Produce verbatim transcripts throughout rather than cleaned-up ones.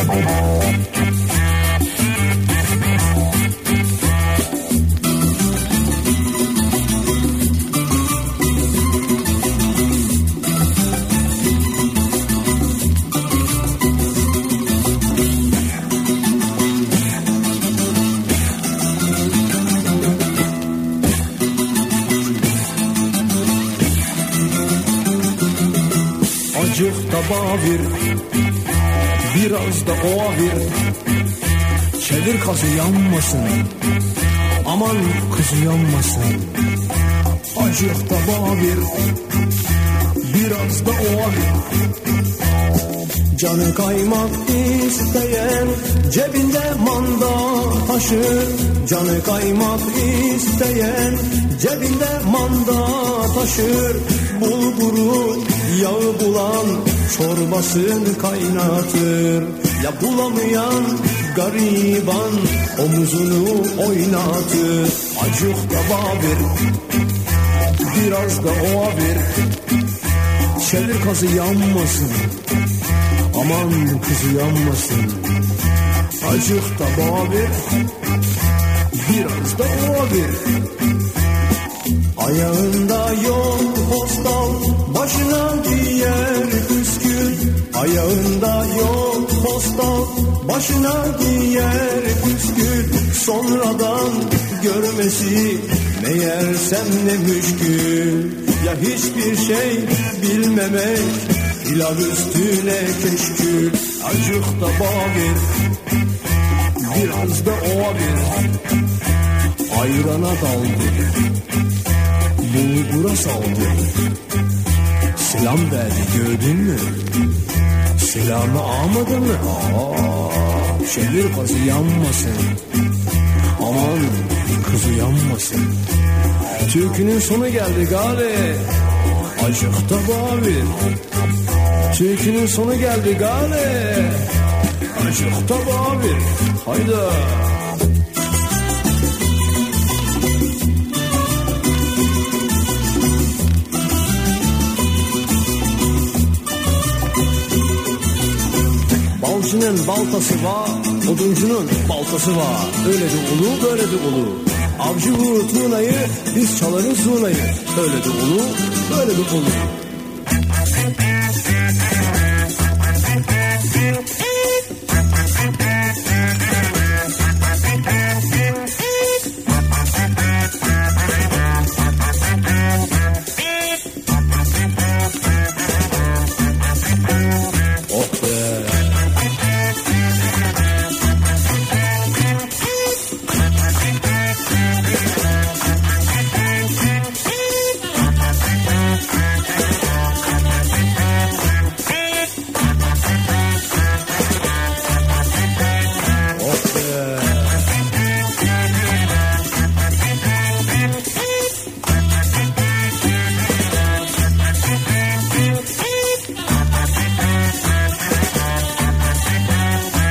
Acık da bavir, biraz da ovir. Çevir kazı yanmasın, aman kızı yanmasın. Acık da bavir, biraz da ovir. Canı kaymak isteyen cebinde manda taşır. Canı kaymak isteyen cebinde manda taşır. Bulguru yağı bulan çorbasını kaynatır. Ya bulamayan gariban omuzunu oynatır. Acık da babir, biraz da ovir. Çevir kazı yanmasın, aman kızı yanmasın. Acık da babir, biraz da ovir. Ayağında yok postal, başına giyer püskül. Ayağında yok postal, başına giyer püskül. Sonradan görmesi meğersem ne müşkül. Ya hiçbir şey bilmemek, pilav üstüne keşkül. Acık da babir, biraz da ovir. Ayrana daldı, bulgura saldı. Selam verdi gördün mü? Selamı almadın mı? Aa, çevir kazı yanmasın, aman kızı yanmasın. Türkünün sonu geldi gari. Acık da babir. Türkünün sonu geldi gari. Acık da babir. Hayda. Balcının baltası var, oduncunun baltası var. Öyle de ulu, böyle de ulu. Avcı vurur tuğnayı, biz çalarız zurnayı. Öyle de ulu, böyle de ulu.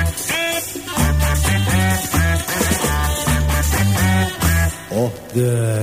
Oh, de.